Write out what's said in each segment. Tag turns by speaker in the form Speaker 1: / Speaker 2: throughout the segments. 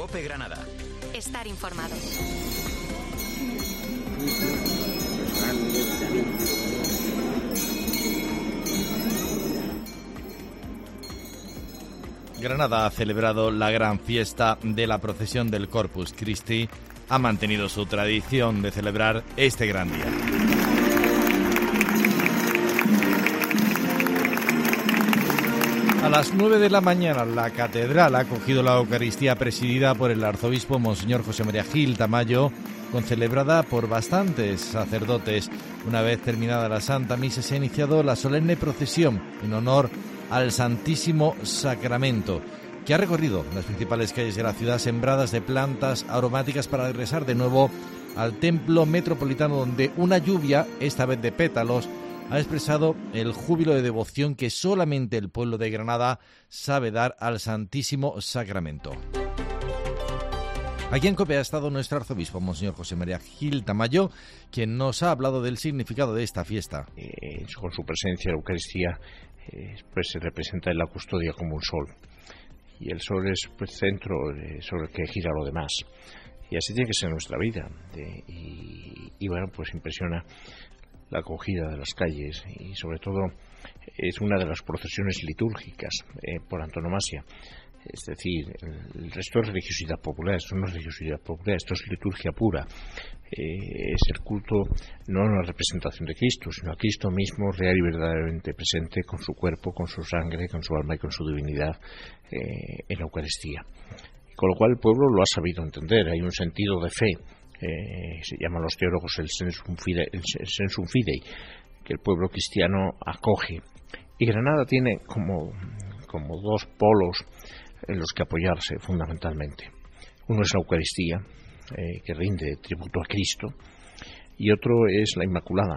Speaker 1: COPE Granada.
Speaker 2: Estar informado.
Speaker 3: Granada ha celebrado la gran fiesta de la procesión del Corpus Christi. Ha mantenido su tradición de celebrar este gran día. A las 9 de la mañana la catedral ha acogido la Eucaristía presidida por el arzobispo Monseñor José María Gil Tamayo, concelebrada por bastantes sacerdotes. Una vez terminada la Santa Misa se ha iniciado la solemne procesión en honor al Santísimo Sacramento, que ha recorrido las principales calles de la ciudad sembradas de plantas aromáticas para regresar de nuevo al templo metropolitano, donde una lluvia, esta vez de pétalos, ha expresado el júbilo de devoción que solamente el pueblo de Granada sabe dar al Santísimo Sacramento. Aquí en COPE ha estado nuestro arzobispo, Monseñor José María Gil Tamayo, quien nos ha hablado del significado de esta fiesta.
Speaker 4: Con su presencia en la Eucaristía, pues se representa en la custodia como un sol. Y el sol es pues centro sobre el que gira lo demás. Y así tiene que ser nuestra vida. Y bueno, pues impresiona la acogida de las calles y sobre todo es una de las procesiones litúrgicas por antonomasia. Es decir, el resto es religiosidad popular, esto no es religiosidad popular, esto es liturgia pura. Es el culto no a una representación de Cristo, sino a Cristo mismo real y verdaderamente presente con su cuerpo, con su sangre, con su alma y con su divinidad en la Eucaristía. Con lo cual el pueblo lo ha sabido entender, hay un sentido de fe. Se llaman los teólogos el sensum fidei, que el pueblo cristiano acoge. Y Granada tiene como dos polos en los que apoyarse fundamentalmente. Uno es la Eucaristía, que rinde tributo a Cristo, y otro es la Inmaculada,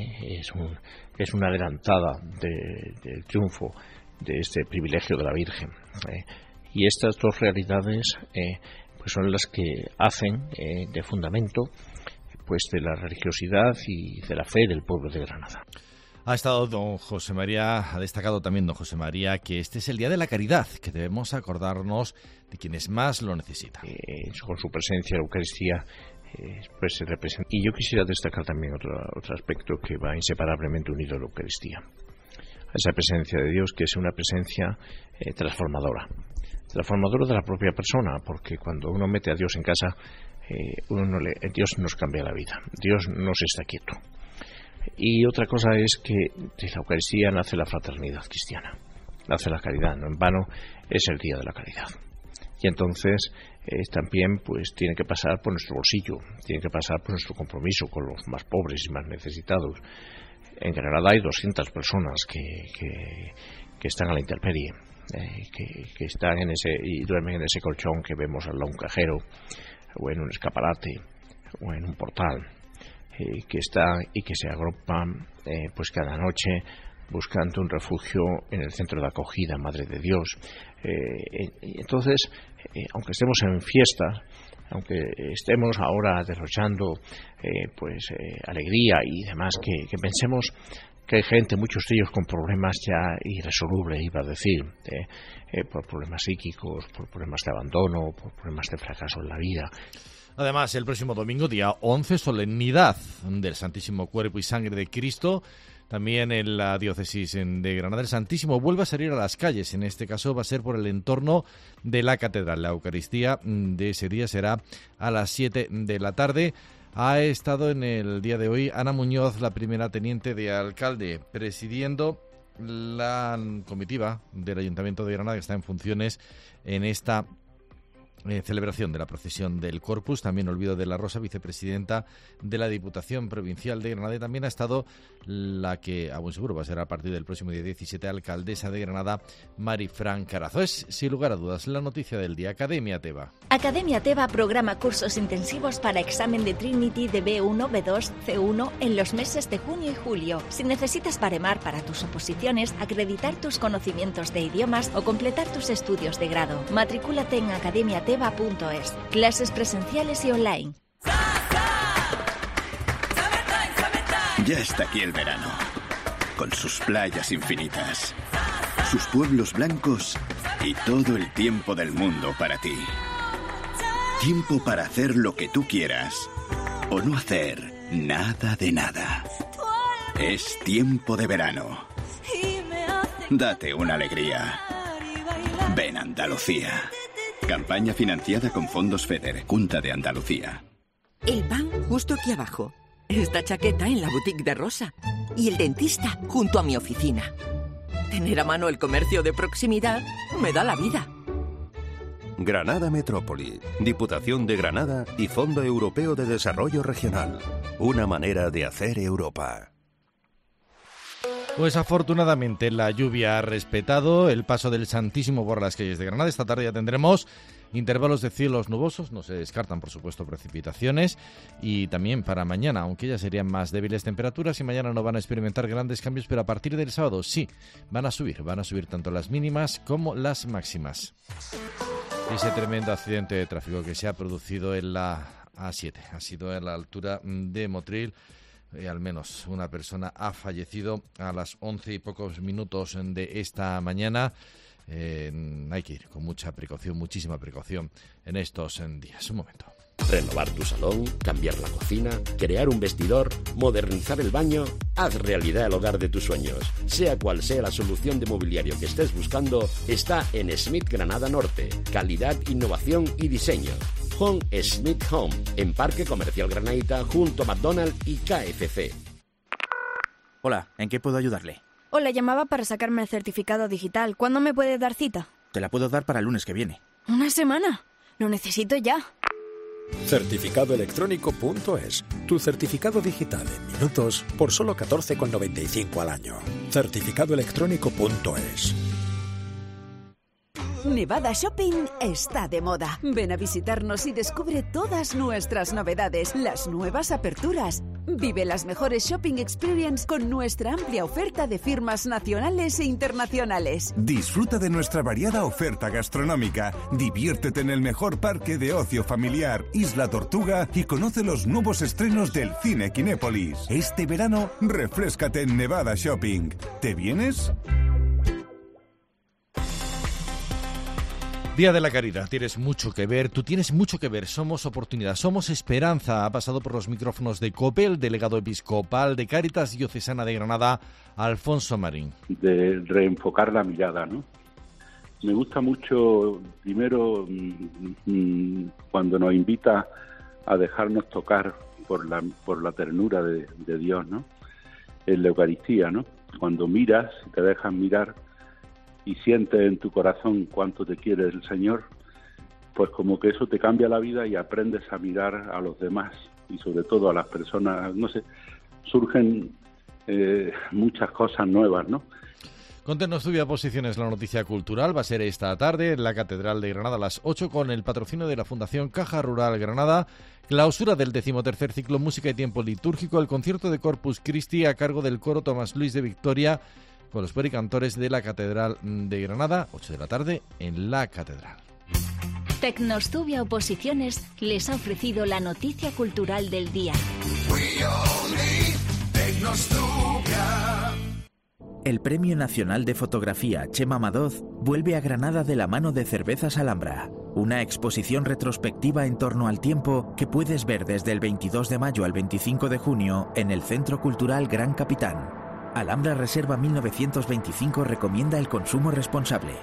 Speaker 4: es una adelantada del triunfo de este privilegio de la Virgen. Y estas dos realidades pues son las que hacen de fundamento pues de la religiosidad y de la fe del pueblo de Granada.
Speaker 3: Ha estado don José María, ha destacado también don José María que este es el Día de la Caridad, que debemos acordarnos de quienes más lo necesitan.
Speaker 4: Con su presencia en la Eucaristía pues se representa. Y yo quisiera destacar también otro aspecto que va inseparablemente unido a la Eucaristía. A esa presencia de Dios, que es una presencia transformadora de la propia persona, porque cuando uno mete a Dios en casa, Dios nos cambia la vida, Dios no se está quieto. Y otra cosa es que de la Eucaristía nace la fraternidad cristiana, nace la caridad, no en vano es el Día de la Caridad. Y entonces también pues tiene que pasar por nuestro bolsillo, tiene que pasar por nuestro compromiso con los más pobres y más necesitados. En Granada hay 200 personas que están a la intemperie, que están y duermen en ese colchón que vemos al lado de un cajero, o en un escaparate, o en un portal, que están y que se agrupan pues cada noche buscando un refugio en el centro de acogida Madre de Dios. Entonces, aunque estemos en fiestas, aunque estemos ahora derrochando alegría y demás, que pensemos que hay gente, muchos de ellos con problemas ya irresolubles, iba a decir, por problemas psíquicos, por problemas de abandono, por problemas de fracaso en la vida.
Speaker 3: Además, el próximo domingo, día 11, solemnidad del Santísimo Cuerpo y Sangre de Cristo. También en la diócesis de Granada, el Santísimo vuelve a salir a las calles. En este caso va a ser por el entorno de la catedral. La Eucaristía de ese día será a las 7 de la tarde. Ha estado en el día de hoy Ana Muñoz, la primera teniente de alcalde, presidiendo la comitiva del Ayuntamiento de Granada, que está en funciones en esta celebración de la procesión del Corpus. También Olvido de la Rosa, vicepresidenta de la Diputación Provincial de Granada, y también ha estado la que a buen seguro va a ser a partir del próximo día 17 alcaldesa de Granada, Marifran Carazo. Es sin lugar a dudas la noticia del día. Academia Teba.
Speaker 2: Academia Teba programa cursos intensivos para examen de Trinity de B1, B2, C1 en los meses de junio y julio. Si necesitas baremar para tus oposiciones, acreditar tus conocimientos de idiomas o completar tus estudios de grado, matrículate en academiateba.es. Clases presenciales y online.
Speaker 5: Ya está aquí el verano, con sus playas infinitas, sus pueblos blancos y todo el tiempo del mundo para ti. Tiempo para hacer lo que tú quieras o no hacer nada de nada. Es tiempo de verano. Date una alegría. Ven Andalucía. Campaña financiada con fondos FEDER, Junta de Andalucía.
Speaker 1: El pan justo aquí abajo. Esta chaqueta en la boutique de Rosa. Y el dentista junto a mi oficina. Tener a mano el comercio de proximidad me da la vida.
Speaker 6: Granada Metrópoli, Diputación de Granada y Fondo Europeo de Desarrollo Regional. Una manera de hacer Europa.
Speaker 3: Pues afortunadamente la lluvia ha respetado el paso del Santísimo por las calles de Granada. Esta tarde ya tendremos intervalos de cielos nubosos, no se descartan por supuesto precipitaciones, y también para mañana, aunque ya serían más débiles temperaturas y mañana no van a experimentar grandes cambios, pero a partir del sábado sí, van a subir tanto las mínimas como las máximas. Ese tremendo accidente de tráfico que se ha producido en la A7 ha sido en la altura de Motril. Al menos una persona ha fallecido a las 11 y pocos minutos de esta mañana. Hay que ir con mucha precaución, muchísima precaución en estos días. Un momento.
Speaker 7: Renovar tu salón, cambiar la cocina, crear un vestidor, modernizar el baño. Haz realidad el hogar de tus sueños. Sea cual sea la solución de mobiliario que estés buscando, está en Smith Granada Norte. Calidad, innovación y diseño. Home Smith Home, en Parque Comercial Granadita, junto a McDonald's y KFC.
Speaker 8: Hola, ¿en qué puedo ayudarle?
Speaker 9: Hola, llamaba para sacarme el certificado digital. ¿Cuándo me puede dar cita?
Speaker 8: Te la puedo dar para el lunes que viene.
Speaker 9: ¿Una semana? Lo necesito ya.
Speaker 10: Certificadoelectrónico.es. Tu certificado digital en minutos por solo 14,95 al año. Certificadoelectrónico.es.
Speaker 11: Nevada Shopping está de moda. Ven a visitarnos y descubre todas nuestras novedades, las nuevas aperturas. Vive las mejores shopping experience con nuestra amplia oferta de firmas nacionales e internacionales.
Speaker 12: Disfruta de nuestra variada oferta gastronómica, diviértete en el mejor parque de ocio familiar, Isla Tortuga, y conoce los nuevos estrenos del Cine Kinépolis. Este verano, refréscate en Nevada Shopping. ¿Te vienes?
Speaker 3: Día de la Caridad, tienes mucho que ver, tú tienes mucho que ver, somos oportunidad, somos esperanza. Ha pasado por los micrófonos de COPE, el delegado episcopal de Cáritas Diocesana de Granada, Alfonso Marín.
Speaker 13: De reenfocar la mirada, ¿no? Me gusta mucho, primero, cuando nos invita a dejarnos tocar por la ternura de Dios, ¿no? En la Eucaristía, ¿no? Cuando miras, te dejas mirar y sientes en tu corazón cuánto te quiere el Señor, pues como que eso te cambia la vida y aprendes a mirar a los demás y sobre todo a las personas, no sé, surgen muchas cosas nuevas, ¿no?
Speaker 3: Contenos tu posiciones la noticia cultural. Va a ser esta tarde en la Catedral de Granada a las 8 con el patrocinio de la Fundación Caja Rural Granada. Clausura del 13º ciclo Música y Tiempo Litúrgico, el concierto de Corpus Christi a cargo del coro Tomás Luis de Victoria con los pericantores de la Catedral de Granada, 8 de la tarde en la Catedral.
Speaker 2: Tecnostubia Oposiciones les ha ofrecido la noticia cultural del día.
Speaker 14: El Premio Nacional de Fotografía Chema Madoz vuelve a Granada de la mano de Cervezas Alhambra, una exposición retrospectiva en torno al tiempo que puedes ver desde el 22 de mayo al 25 de junio en el Centro Cultural Gran Capitán. Alhambra Reserva 1925 recomienda el consumo responsable.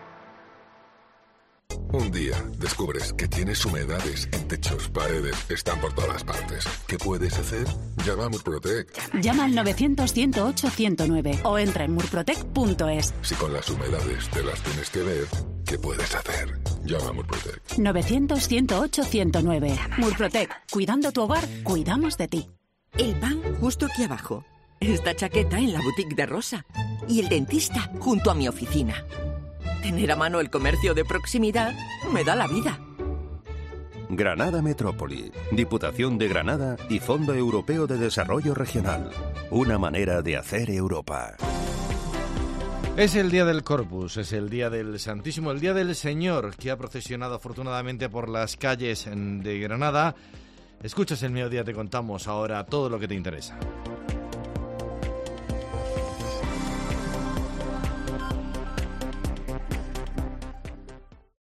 Speaker 15: Un día descubres que tienes humedades en techos, paredes, están por todas partes. ¿Qué puedes hacer? Llama a Murprotec.
Speaker 16: Llama al 900-108-109 o entra en murprotec.es.
Speaker 15: Si con las humedades te las tienes que ver, ¿qué puedes hacer? Llama a Murprotec.
Speaker 16: 900-108-109. Murprotec. Cuidando tu hogar, cuidamos de ti.
Speaker 1: El pan justo aquí abajo. Esta chaqueta en la boutique de Rosa. Y el dentista junto a mi oficina. Tener a mano el comercio de proximidad me da la vida.
Speaker 6: Granada Metrópoli, Diputación de Granada y Fondo Europeo de Desarrollo Regional. Una manera de hacer Europa.
Speaker 3: Es el día del Corpus, es el día del Santísimo, el día del Señor, que ha procesionado afortunadamente por las calles de Granada. Escuchas el Mediodía, te contamos ahora todo lo que te interesa.